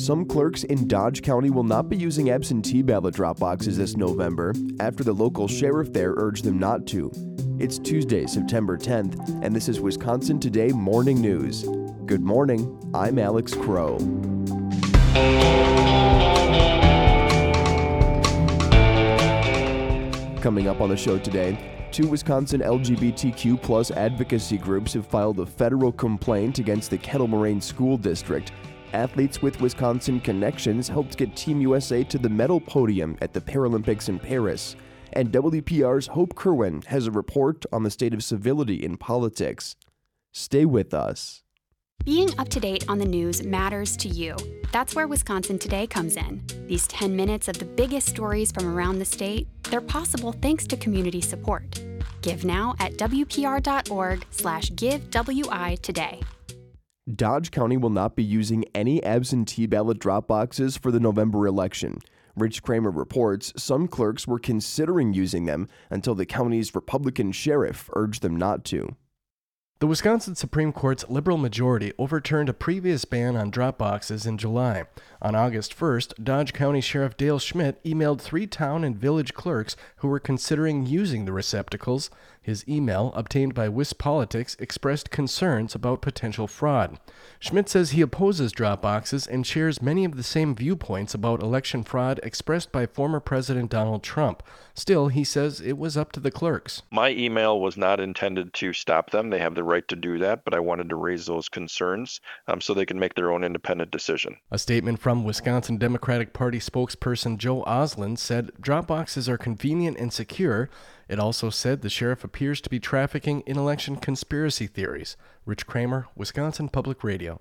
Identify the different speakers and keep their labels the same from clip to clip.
Speaker 1: Some clerks in Dodge County will not be using absentee ballot drop boxes this November after the local sheriff there urged them not to. It's Tuesday, September 10th, and this is Wisconsin Today Morning News. Good morning, I'm Alex Crow. Coming up on the show today, 2 Wisconsin LGBTQ+ advocacy groups have filed a federal complaint against the Kettle Moraine School District. Athletes with Wisconsin connections helped get Team USA to the medal podium at the Paralympics in Paris. And WPR's Hope Kerwin has a report on the state of civility in politics. Stay with us.
Speaker 2: Being up to date on the news matters to you. That's where Wisconsin Today comes in. These 10 minutes of the biggest stories from around the state, they're possible thanks to community support. Give now at wpr.org/giveWI today.
Speaker 1: Dodge County will not be using any absentee ballot drop boxes for the November election. Rich Kramer reports some clerks were considering using them until the county's Republican sheriff urged them not to.
Speaker 3: The Wisconsin Supreme Court's liberal majority overturned a previous ban on drop boxes in July. On August 1st, Dodge County Sheriff Dale Schmidt emailed 3 town and village clerks who were considering using the receptacles. His email, obtained by WisPolitics, expressed concerns about potential fraud. Schmidt says he opposes drop boxes and shares many of the same viewpoints about election fraud expressed by former President Donald Trump. Still, he says it was up to the clerks.
Speaker 4: My email was not intended to stop them. They have the right to do that, but I wanted to raise those concerns so they can make their own independent decision.
Speaker 3: A statement from Wisconsin Democratic Party spokesperson Joe Osland said drop boxes are convenient and secure. It also said the sheriff appears to be trafficking in election conspiracy theories. Rich Kramer, Wisconsin Public Radio.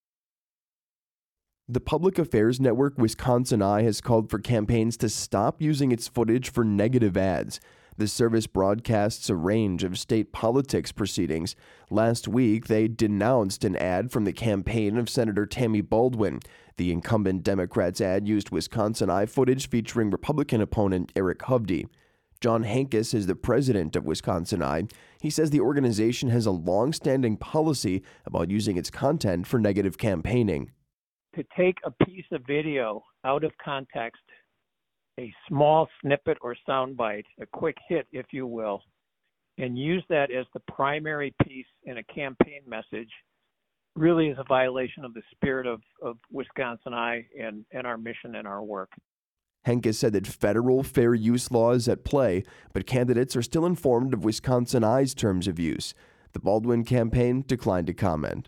Speaker 1: The public affairs network Wisconsin Eye has called for campaigns to stop using its footage for negative ads. The service broadcasts a range of state politics proceedings. Last week, they denounced an ad from the campaign of Senator Tammy Baldwin. The incumbent Democrats' ad used Wisconsin Eye footage featuring Republican opponent Eric Hovde. John Hankus is the president of Wisconsin Eye. He says the organization has a long-standing policy about using its content for negative campaigning.
Speaker 5: To take a piece of video out of context, a small snippet or soundbite, a quick hit, if you will, and use that as the primary piece in a campaign message really is a violation of the spirit of Wisconsin Eye and our mission and our work.
Speaker 1: Henke said that federal fair use law is at play, but candidates are still informed of Wisconsin Eye's terms of use. The Baldwin campaign declined to comment.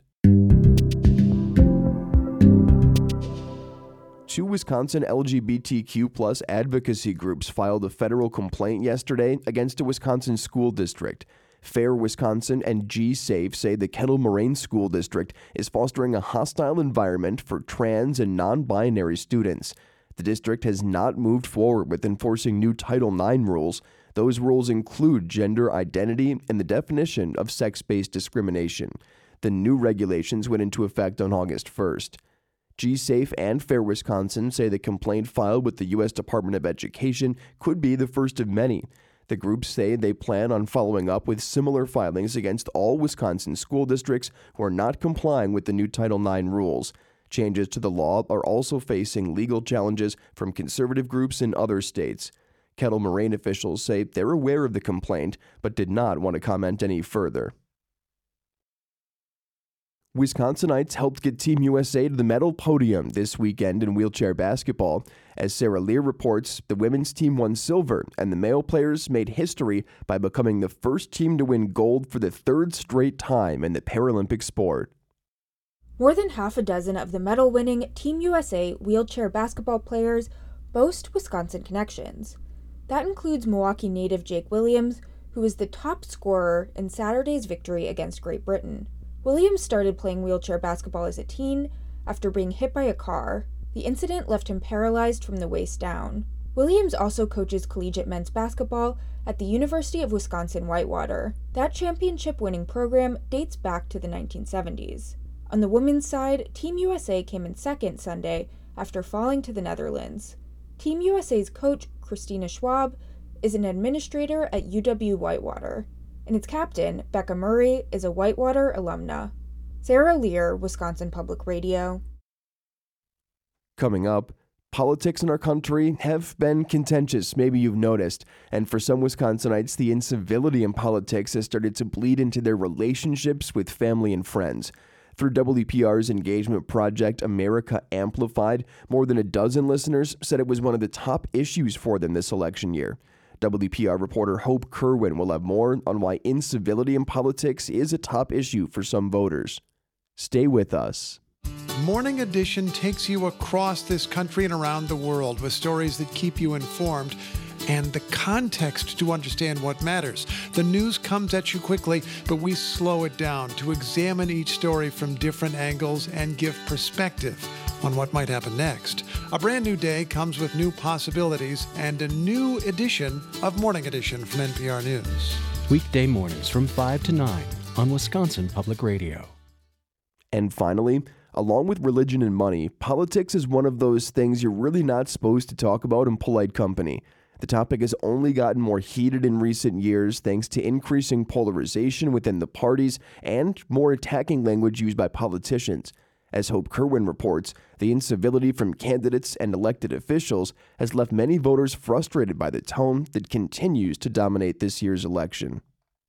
Speaker 1: 2 Wisconsin LGBTQ+ advocacy groups filed a federal complaint yesterday against a Wisconsin school district. Fair Wisconsin and G-Safe say the Kettle Moraine School District is fostering a hostile environment for trans and non-binary students. The district has not moved forward with enforcing new Title IX rules. Those rules include gender identity and the definition of sex-based discrimination. The new regulations went into effect on August 1st. G-Safe and Fair Wisconsin say the complaint filed with the U.S. Department of Education could be the first of many. The groups say they plan on following up with similar filings against all Wisconsin school districts who are not complying with the new Title IX rules. Changes to the law are also facing legal challenges from conservative groups in other states. Kettle Moraine officials say they're aware of the complaint, but did not want to comment any further. Wisconsinites helped get Team USA to the medal podium this weekend in wheelchair basketball. As Sarah Lear reports, the women's team won silver, and the male players made history by becoming the first team to win gold for the 3rd straight time in the Paralympic sport.
Speaker 6: More than half a dozen of the medal-winning Team USA wheelchair basketball players boast Wisconsin connections. That includes Milwaukee native Jake Williams, who was the top scorer in Saturday's victory against Great Britain. Williams started playing wheelchair basketball as a teen after being hit by a car. The incident left him paralyzed from the waist down. Williams also coaches collegiate men's basketball at the University of Wisconsin-Whitewater. That championship-winning program dates back to the 1970s. On the women's side, Team USA came in second Sunday after falling to the Netherlands. Team USA's coach, Christina Schwab, is an administrator at UW-Whitewater, and its captain, Becca Murray, is a Whitewater alumna. Sarah Lear, Wisconsin Public Radio.
Speaker 1: Coming up, politics in our country have been contentious, maybe you've noticed, and for some Wisconsinites, the incivility in politics has started to bleed into their relationships with family and friends. Through WPR's engagement project, America Amplified, more than a dozen listeners said it was one of the top issues for them this election year. WPR reporter Hope Kerwin will have more on why incivility in politics is a top issue for some voters. Stay with us.
Speaker 7: Morning Edition takes you across this country and around the world with stories that keep you informed and the context to understand what matters. The news comes at you quickly, but we slow it down to examine each story from different angles and give perspective on what might happen next. A brand new day comes with new possibilities and a new edition of Morning Edition from NPR News.
Speaker 8: Weekday mornings from 5 to 9 on Wisconsin Public Radio.
Speaker 1: And finally, along with religion and money, politics is one of those things you're really not supposed to talk about in polite company. The topic has only gotten more heated in recent years thanks to increasing polarization within the parties and more attacking language used by politicians. As Hope Kerwin reports, the incivility from candidates and elected officials has left many voters frustrated by the tone that continues to dominate this year's election.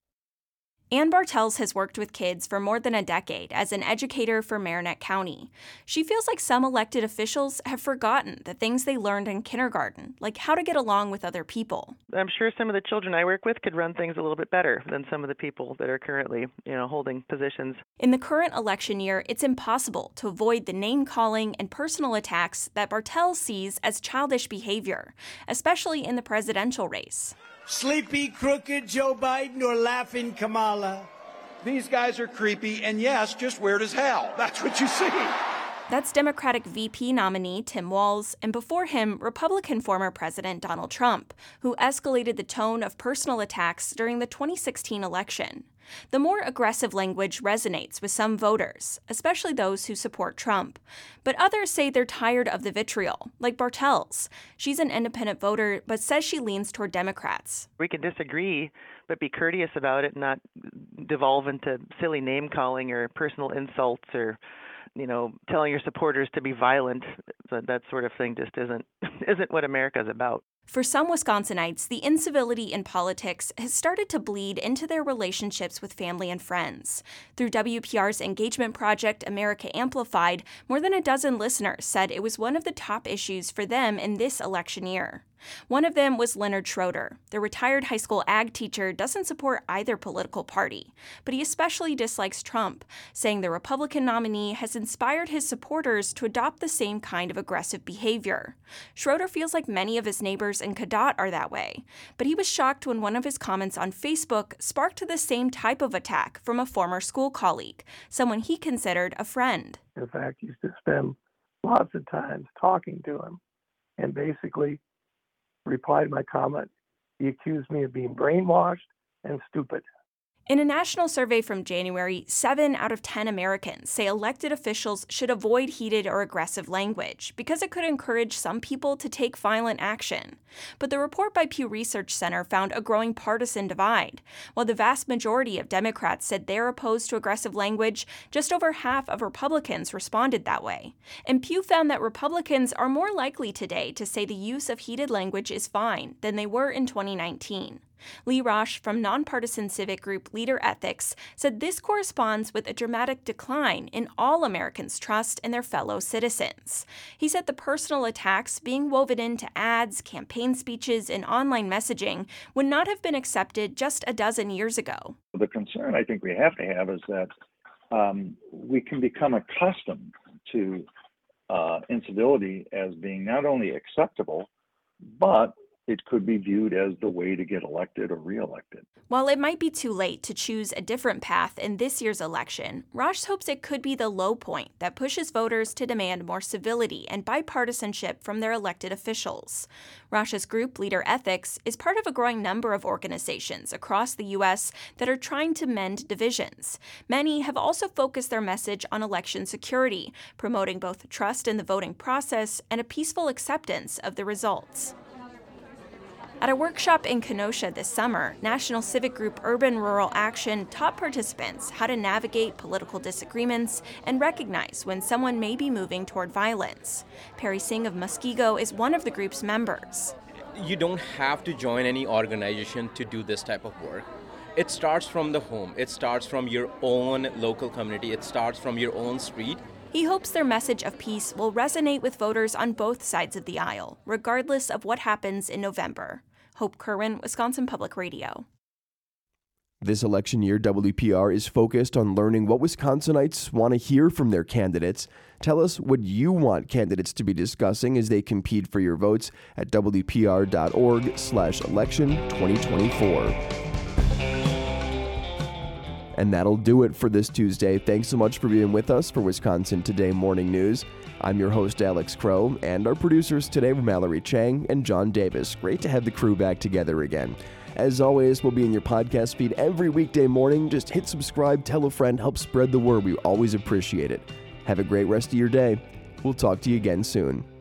Speaker 9: Ann Bartels has worked with kids for more than a decade as an educator for Marinette County. She feels like some elected officials have forgotten the things they learned in kindergarten, like how to get along with other people.
Speaker 10: I'm sure some of the children I work with could run things a little bit better than some of the people that are currently, holding positions.
Speaker 9: In the current election year, it's impossible to avoid the name-calling and personal attacks that Bartels sees as childish behavior, especially in the presidential race.
Speaker 11: Sleepy, crooked Joe Biden or laughing Kamala.
Speaker 12: These guys are creepy and, yes, just weird as hell. That's what you see.
Speaker 9: That's Democratic VP nominee Tim Walz, and before him, Republican former President Donald Trump, who escalated the tone of personal attacks during the 2016 election. The more aggressive language resonates with some voters, especially those who support Trump. But others say they're tired of the vitriol, like Bartels. She's an independent voter, but says she leans toward Democrats.
Speaker 10: We can disagree, but be courteous about it, not devolve into silly name-calling or personal insults or, telling your supporters to be violent. That sort of thing just isn't what America's about.
Speaker 9: For some Wisconsinites, the incivility in politics has started to bleed into their relationships with family and friends. Through WPR's engagement project, America Amplified, more than a dozen listeners said it was one of the top issues for them in this election year. One of them was Leonard Schroeder. The retired high school ag teacher doesn't support either political party, but he especially dislikes Trump, saying the Republican nominee has inspired his supporters to adopt the same kind of aggressive behavior. Schroeder feels like many of his neighbors in Cadott are that way, but he was shocked when one of his comments on Facebook sparked the same type of attack from a former school colleague, someone he considered a friend.
Speaker 13: In fact, he used to spend lots of time talking to him and basically replied to my comment. He accused me of being brainwashed and stupid.
Speaker 9: In a national survey from January, 7 out of 10 Americans say elected officials should avoid heated or aggressive language because it could encourage some people to take violent action. But the report by Pew Research Center found a growing partisan divide. While the vast majority of Democrats said they're opposed to aggressive language, just over half of Republicans responded that way. And Pew found that Republicans are more likely today to say the use of heated language is fine than they were in 2019. Lee Rosh from nonpartisan civic group Leader Ethics said this corresponds with a dramatic decline in all Americans' trust in their fellow citizens. He said the personal attacks being woven into ads, campaign speeches, and online messaging would not have been accepted just a dozen years ago.
Speaker 14: The concern I think we have to have is that we can become accustomed to incivility as being not only acceptable, but it could be viewed as the way to get elected or reelected.
Speaker 9: While it might be too late to choose a different path in this year's election, Rosh hopes it could be the low point that pushes voters to demand more civility and bipartisanship from their elected officials. Rosh's group, Leader Ethics, is part of a growing number of organizations across the U.S. that are trying to mend divisions. Many have also focused their message on election security, promoting both trust in the voting process and a peaceful acceptance of the results. At a workshop in Kenosha this summer, National Civic Group Urban Rural Action taught participants how to navigate political disagreements and recognize when someone may be moving toward violence. Perry Singh of Muskego is one of the group's members.
Speaker 15: You don't have to join any organization to do this type of work. It starts from the home. It starts from your own local community. It starts from your own street.
Speaker 9: He hopes their message of peace will resonate with voters on both sides of the aisle, regardless of what happens in November. Hope Kerwin, Wisconsin Public Radio.
Speaker 1: This election year, WPR is focused on learning what Wisconsinites want to hear from their candidates. Tell us what you want candidates to be discussing as they compete for your votes at wpr.org/election 2024. And that'll do it for this Tuesday. Thanks so much for being with us for Wisconsin Today Morning News. I'm your host, Alex Crow, and our producers today were Mallory Chang and John Davis. Great to have the crew back together again. As always, we'll be in your podcast feed every weekday morning. Just hit subscribe, tell a friend, help spread the word. We always appreciate it. Have a great rest of your day. We'll talk to you again soon.